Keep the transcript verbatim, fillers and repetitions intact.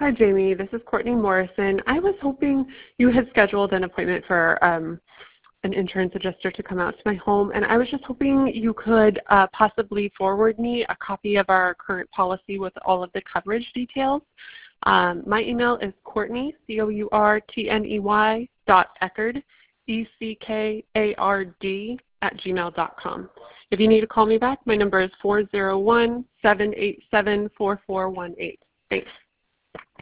Hi, Jamie. This is Courtney Morrison. I was hoping you had scheduled an appointment for um, an insurance adjuster to come out to my home, and I was just hoping you could uh, possibly forward me a copy of our current policy with all of the coverage details. Um, my email is Courtney, C O U R T N E Y, dot Eckard, E C K A R D, at gmail dot com. If you need to call me back, my number is four zero one, seven eight seven, four four one eight. Thanks.